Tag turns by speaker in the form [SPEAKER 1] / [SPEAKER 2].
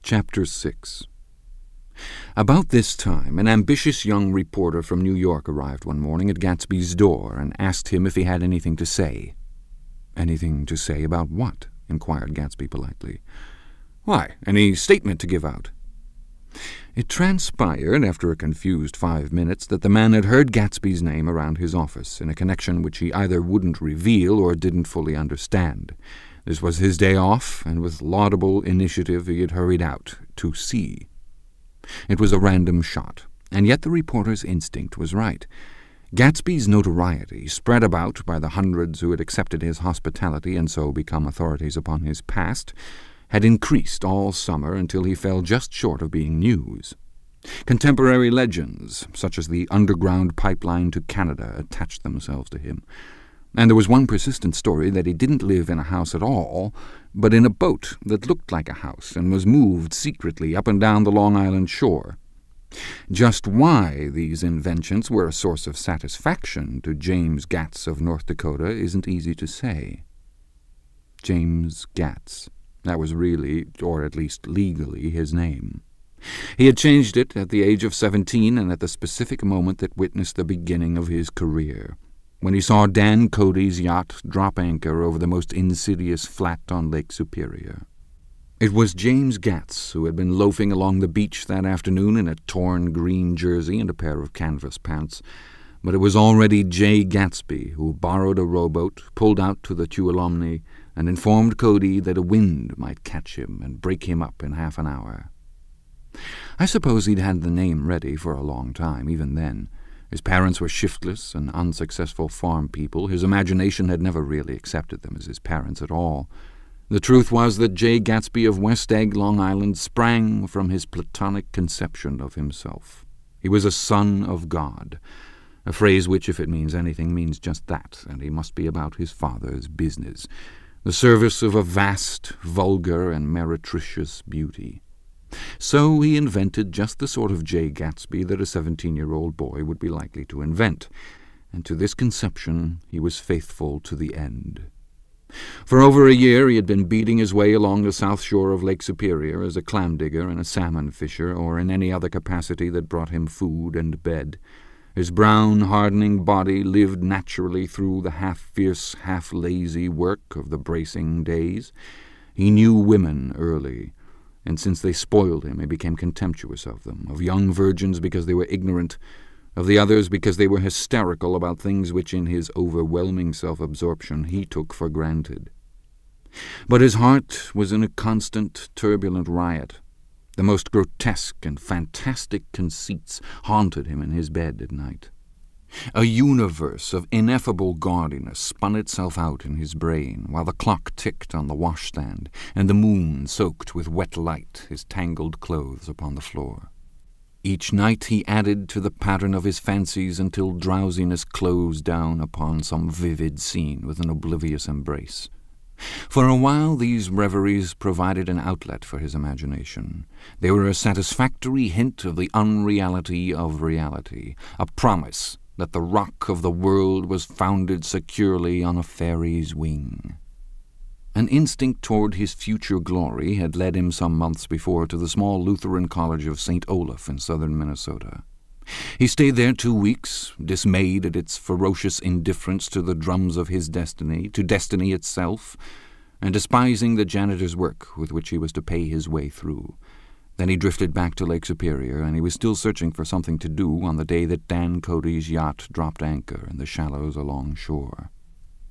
[SPEAKER 1] Chapter 6. About this time, an ambitious young reporter from New York arrived one morning at Gatsby's door and asked him if he had anything to say. "Anything to say about what?" inquired Gatsby politely. "Why, any statement to give out." It transpired, after a confused 5 minutes, that the man had heard Gatsby's name around his office in a connection which he either wouldn't reveal or didn't fully understand. This was his day off, and with laudable initiative he had hurried out to see. It was a random shot, and yet the reporter's instinct was right. Gatsby's notoriety, spread about by the hundreds who had accepted his hospitality and so become authorities upon his past, had increased all summer until he fell just short of being news. Contemporary legends, such as the underground pipeline to Canada, attached themselves to him. And there was one persistent story that he didn't live in a house at all, but in a boat that looked like a house and was moved secretly up and down the Long Island shore. Just why these inventions were a source of satisfaction to James Gatz of North Dakota isn't easy to say. James Gatz. That was really, or at least legally, his name. He had changed it at the age of 17 and at the specific moment that witnessed the beginning of his career, when he saw Dan Cody's yacht drop anchor over the most insidious flat on Lake Superior. It was James Gatz who had been loafing along the beach that afternoon in a torn green jersey and a pair of canvas pants, but it was already Jay Gatsby who borrowed a rowboat, pulled out to the Tuolumne, and informed Cody that a wind might catch him and break him up in half an hour. I suppose he'd had the name ready for a long time, even then. His parents were shiftless and unsuccessful farm people. His imagination had never really accepted them as his parents at all. The truth was that Jay Gatsby of West Egg, Long Island, sprang from his platonic conception of himself. He was a son of God, a phrase which, if it means anything, means just that, and he must be about his father's business, the service of a vast, vulgar, and meretricious beauty. So he invented just the sort of Jay Gatsby that a 17-year-old boy would be likely to invent, and to this conception he was faithful to the end. For over a year he had been beating his way along the south shore of Lake Superior as a clam digger and a salmon fisher, or in any other capacity that brought him food and bed. His brown, hardening body lived naturally through the half-fierce, half-lazy work of the bracing days. He knew women early, and since they spoiled him, he became contemptuous of them, of young virgins because they were ignorant, of the others because they were hysterical about things which in his overwhelming self-absorption he took for granted. But his heart was in a constant, turbulent riot. The most grotesque and fantastic conceits haunted him in his bed at night. A universe of ineffable gaudiness spun itself out in his brain, while the clock ticked on the washstand, and the moon soaked with wet light his tangled clothes upon the floor. Each night he added to the pattern of his fancies until drowsiness closed down upon some vivid scene with an oblivious embrace. For a while these reveries provided an outlet for his imagination. They were a satisfactory hint of the unreality of reality, a promise that the rock of the world was founded securely on a fairy's wing. An instinct toward his future glory had led him some months before to the small Lutheran College of St. Olaf in southern Minnesota. He stayed there 2 weeks, dismayed at its ferocious indifference to the drums of his destiny, to destiny itself, and despising the janitor's work with which he was to pay his way through. Then he drifted back to Lake Superior, and he was still searching for something to do on the day that Dan Cody's yacht dropped anchor in the shallows along shore.